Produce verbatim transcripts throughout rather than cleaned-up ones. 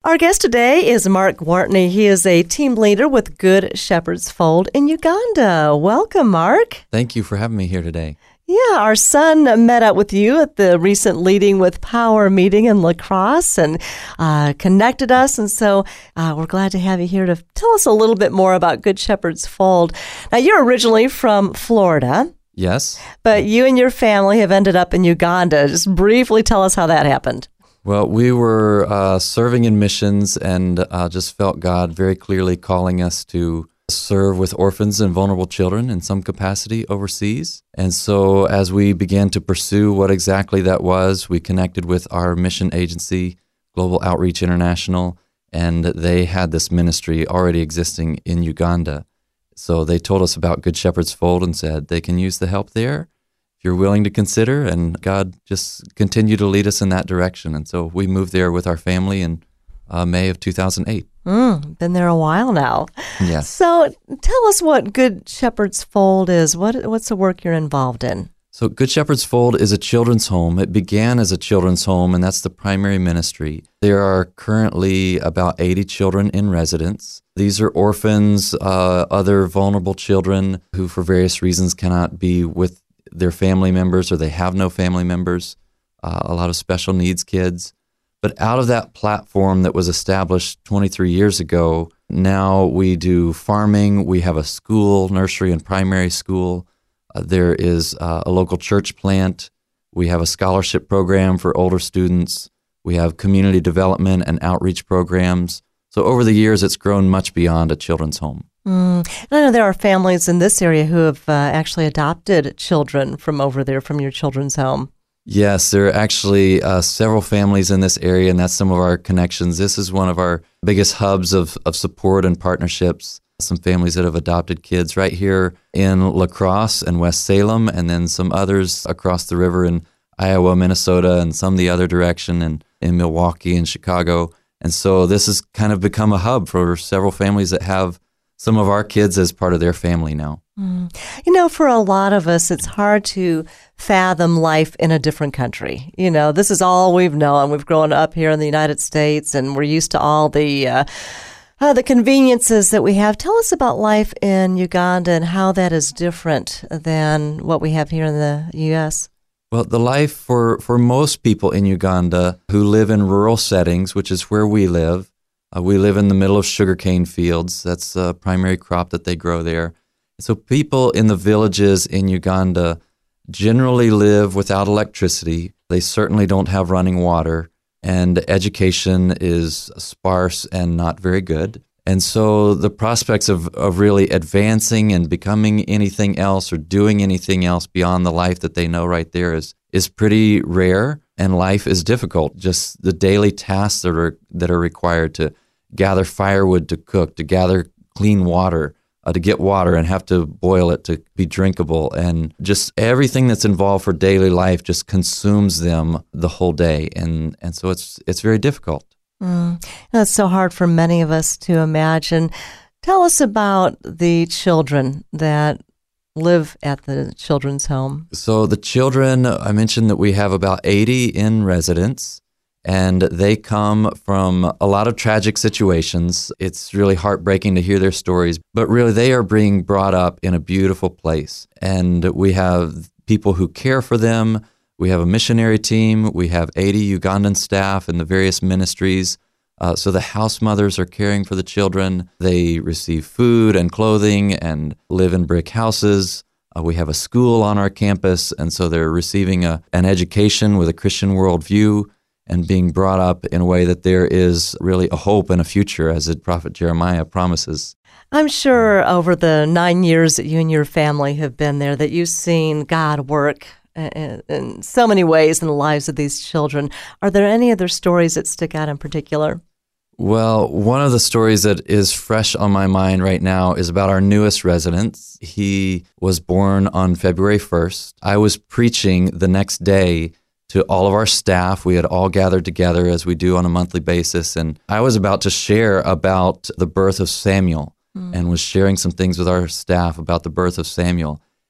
Our guest today is Mark Gwartney. He is a team leader with Good Shepherd's Fold in Uganda. Welcome, Mark. Thank you for having me here today. Yeah, our son met up with you at the recent Leading with Power meeting in La Crosse and uh, connected us. And so uh, we're glad to have you here to tell us a little bit more about Good Shepherd's Fold. Now, you're originally from Florida. Yes. But you and your family have ended up in Uganda. Just briefly tell us how that happened. Well, we were uh, serving in missions and uh, just felt God very clearly calling us to serve with orphans and vulnerable children in some capacity overseas. And so as we began to pursue what exactly that was, we connected with our mission agency, Global Outreach International, and they had this ministry already existing in Uganda. So they told us about Good Shepherd's Fold and said they can use the help there if you're willing to consider, and God just continued to lead us in that direction. And so we moved there with our family in uh, May of two thousand eight. Mm, been there a while now. Yes. So tell us what Good Shepherd's Fold is. What What's the work you're involved in? So Good Shepherd's Fold is a children's home. It began as a children's home, and that's the primary ministry. There are currently about eighty children in residence. These are orphans, uh, other vulnerable children who for various reasons cannot be with their family members or they have no family members, uh, a lot of special needs kids. But out of that platform that was established twenty-three years ago, now we do farming, we have a school, nursery and primary school. Uh, there is uh, a local church plant. We have a scholarship program for older students. We have community development and outreach programs. So over the years, it's grown much beyond a children's home. Mm. And I know there are families in this area who have uh, actually adopted children from over there, from your children's home. Yes, there are actually uh, several families in this area, and that's some of our connections. This is one of our biggest hubs of, of support and partnerships. Some families that have adopted kids right here in La Crosse and West Salem, and then some others across the river in Iowa, Minnesota, and some the other direction in, in Milwaukee and Chicago. And so this has kind of become a hub for several families that have some of our kids as part of their family now. Mm. You know, for a lot of us, it's hard to fathom life in a different country. You know, this is all we've known. We've grown up here in the United States, and we're used to all the uh, uh, the conveniences that we have. Tell us about life in Uganda and how that is different than what we have here in the U S Well, the life for, for most people in Uganda who live in rural settings, which is where we live, uh, we live in the middle of sugarcane fields. That's the primary crop that they grow there. So people in the villages in Uganda generally live without electricity. They certainly don't have running water, and education is sparse and not very good. And so the prospects of, of really advancing and becoming anything else or doing anything else beyond the life that they know right there is is pretty rare, and life is difficult. Just the daily tasks that are that are required to gather firewood to cook, to gather clean water, uh, to get water and have to boil it to be drinkable, and just everything that's involved for daily life just consumes them the whole day, and and so it's it's very difficult. Mm. That's so hard for many of us to imagine. Tell us about the children that live at the children's home. So the children, I mentioned that we have about eighty in residence, and they come from a lot of tragic situations. It's really heartbreaking to hear their stories, but really they are being brought up in a beautiful place. And we have people who care for them. We have a missionary team. We have eighty Ugandan staff in the various ministries. Uh, so the house mothers are caring for the children. They receive food and clothing and live in brick houses. Uh, we have a school on our campus, and so they're receiving a, an education with a Christian worldview and being brought up in a way that there is really a hope and a future, as the prophet Jeremiah promises. I'm sure over the nine years that you and your family have been there that you've seen God work in, in so many ways in the lives of these children. Are there any other stories that stick out in particular? Well, one of the stories that is fresh on my mind right now is about our newest resident. He was born on February first. I was preaching the next day to all of our staff. We had all gathered together as we do on a monthly basis, and I was about to share about the birth of Samuel mm. and was sharing some things with our staff about the birth of Samuel.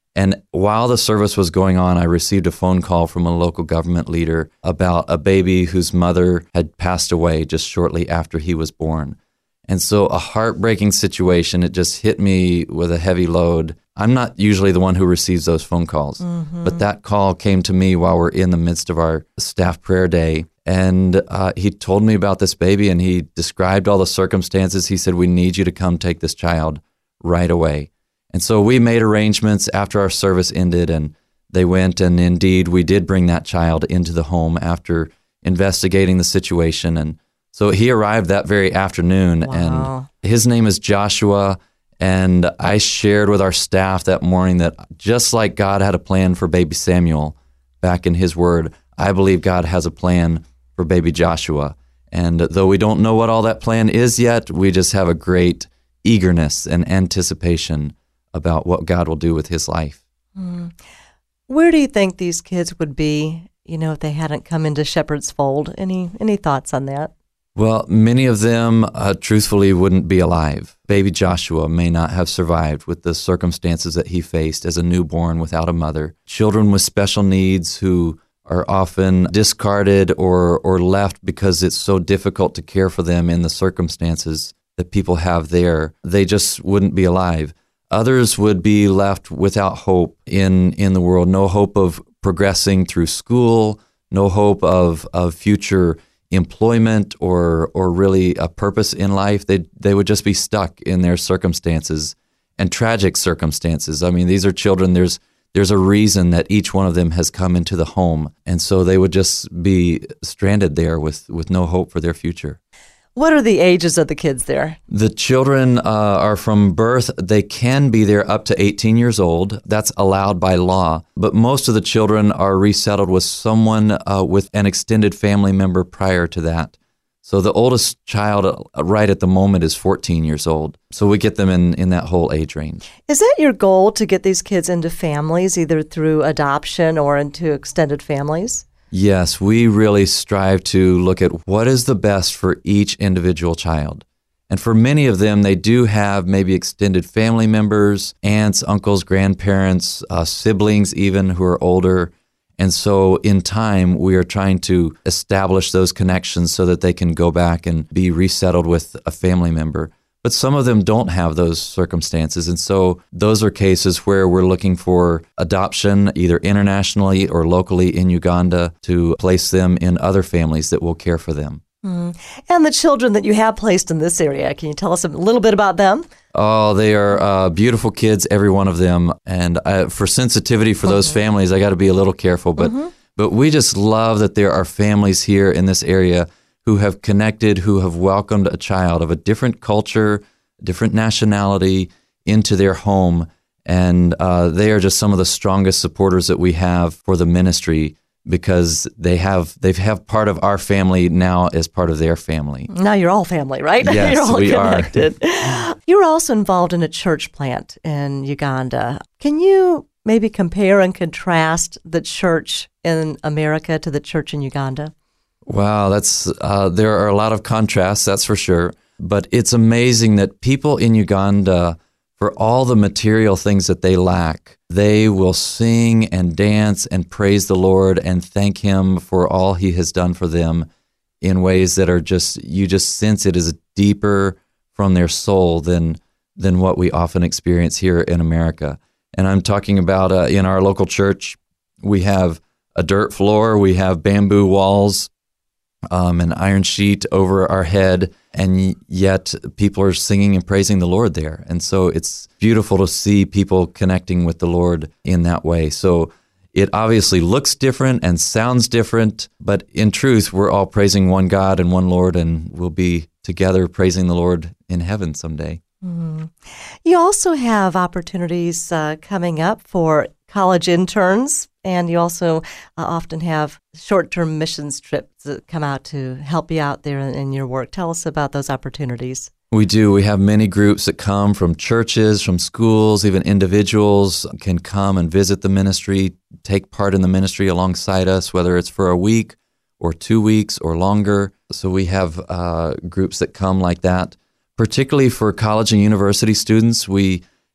And while the service was going on, I received a phone call from a local government leader about a baby whose mother had passed away just shortly after he was born. And so a heartbreaking situation, it just hit me with a heavy load. I'm not usually the one who receives those phone calls, mm-hmm. but that call came to me while we're in the midst of our staff prayer day. And uh, he told me about this baby, and he described all the circumstances. He said, we need you to come take this child right away. And so we made arrangements after our service ended, and they went, and indeed we did bring that child into the home after investigating the situation. And so he arrived that very afternoon, wow. and his name is Joshua. And I shared with our staff that morning that just like God had a plan for baby Samuel back in his word, I believe God has a plan for baby Joshua. And though we don't know what all that plan is yet, we just have a great eagerness and anticipation about what God will do with his life. Mm. Where do you think these kids would be, you know, if they hadn't come into Shepherd's Fold? Any any thoughts on that? Well, many of them, uh, truthfully, wouldn't be alive. Baby Joshua may not have survived with the circumstances that he faced as a newborn without a mother. Children with special needs who are often discarded or, or left because it's so difficult to care for them in the circumstances that people have there, they just wouldn't be alive. Others would be left without hope in, in the world, no hope of progressing through school, no hope of, of future employment or or really a purpose in life. They they would just be stuck in their circumstances and tragic circumstances. I mean, these are children. There's there's a reason that each one of them has come into the home, and so they would just be stranded there with with no hope for their future. What are the ages of the kids there? The children uh, are from birth. They can be there up to eighteen years old. That's allowed by law. But most of the children are resettled with someone uh, with an extended family member prior to that. So the oldest child uh, right at the moment is fourteen years old. So we get them in, in that whole age range. Is that your goal, to get these kids into families, either through adoption or into extended families? Yes, we really strive to look at what is the best for each individual child. And for many of them, they do have maybe extended family members, aunts, uncles, grandparents, uh, siblings even who are older. And so in time, we are trying to establish those connections so that they can go back and be resettled with a family member. But some of them don't have those circumstances. And so those are cases where we're looking for adoption, either internationally or locally in Uganda, to place them in other families that will care for them. Mm. And the children that you have placed in this area, can you tell us a little bit about them? Oh, they are uh, beautiful kids, every one of them. And I, for sensitivity for those mm-hmm. families, I got to be a little careful. But mm-hmm. but we just love that there are families here in this area who have connected, who have welcomed a child of a different culture, different nationality into their home. And uh, they are just some of the strongest supporters that we have for the ministry, because they have they have part of our family now as part of their family. Now you're all family, right? Yes, you're all we connected. are. You're also involved in a church plant in Uganda. Can you maybe compare and contrast the church in America to the church in Uganda? Wow, that's uh, there are a lot of contrasts, that's for sure. But it's amazing that people in Uganda, for all the material things that they lack, they will sing and dance and praise the Lord and thank Him for all He has done for them in ways that are just, you just sense it is deeper from their soul than than what we often experience here in America. And I'm talking about uh, in our local church, we have a dirt floor, we have bamboo walls, Um, an iron sheet over our head, and yet people are singing and praising the Lord there. And so it's beautiful to see people connecting with the Lord in that way. So it obviously looks different and sounds different, but in truth, we're all praising one God and one Lord, and we'll be together praising the Lord in heaven someday. Mm. You also have opportunities uh, coming up for college interns, and you also uh, often have short-term missions trips that come out to help you out there in, in your work. Tell us about those opportunities. We do. We have many groups that come from churches, from schools, even individuals can come and visit the ministry, take part in the ministry alongside us, whether it's for a week or two weeks or longer. So we have uh, groups that come like that. Particularly for college and university students, we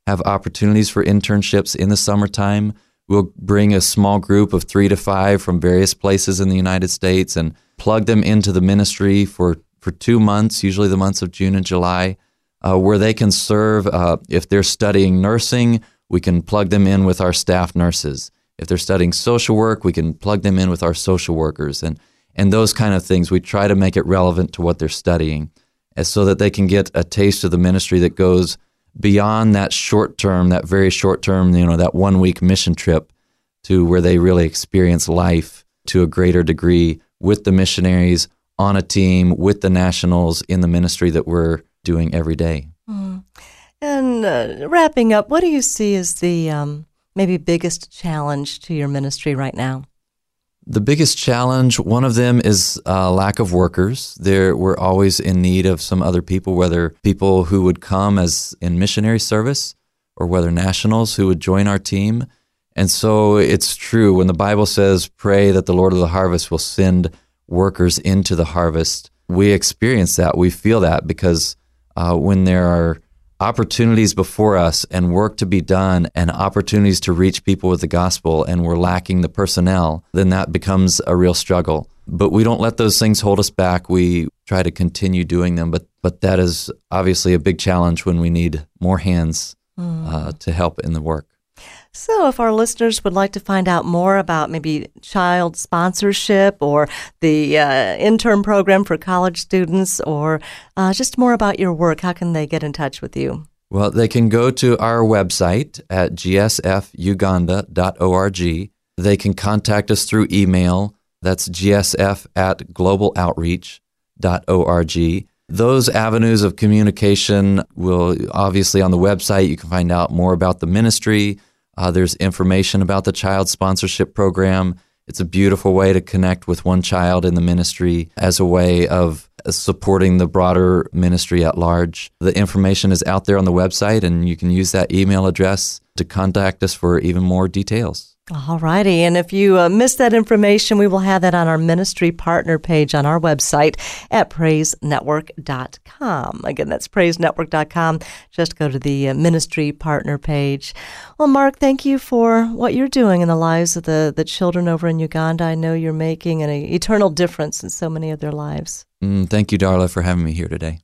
have opportunities for internships in the summertime. We'll bring a small group of three to five from various places in the United States and plug them into the ministry for, for two months, usually the months of June and July, uh, where they can serve. Uh, if they're studying nursing, we can plug them in with our staff nurses. If they're studying social work, we can plug them in with our social workers and, and those kind of things. We try to make it relevant to what they're studying uh, so that they can get a taste of the ministry that goes beyond that short term, that very short term, you know, that one week mission trip to where they really experience life to a greater degree with the missionaries on a team, with the nationals in the ministry that we're doing every day. Mm. And uh, wrapping up, what do you see as the um, maybe biggest challenge to your ministry right now? The biggest challenge, one of them is uh, lack of workers. There, we're always in need of some other people, whether people who would come as in missionary service or whether nationals who would join our team. And so it's true when the Bible says, pray that the Lord of the harvest will send workers into the harvest. We experience that. We feel that because uh, when there are opportunities before us and work to be done and opportunities to reach people with the gospel and we're lacking the personnel, then that becomes a real struggle. But we don't let those things hold us back. We try to continue doing them. But but that is obviously a big challenge when we need more hands mm. uh, to help in the work. So if our listeners would like to find out more about maybe child sponsorship or the uh, intern program for college students or uh, just more about your work, how can they get in touch with you? Well, they can go to our website at g s f uganda dot org. They can contact us through email. That's g s f at global outreach dot org. Those avenues of communication will obviously on the website. You can find out more about the ministry. Uh, there's information about the child sponsorship program. It's a beautiful way to connect with one child in the ministry as a way of supporting the broader ministry at large. The information is out there on the website, and you can use that email address to contact us for even more details. All righty. And if you uh, missed that information, we will have that on our ministry partner page on our website at praise network dot com. Again, that's praise network dot com. Just go to the uh, ministry partner page. Well, Mark, thank you for what you're doing in the lives of the, the children over in Uganda. I know you're making an eternal difference in so many of their lives. Mm, thank you, Darla, for having me here today.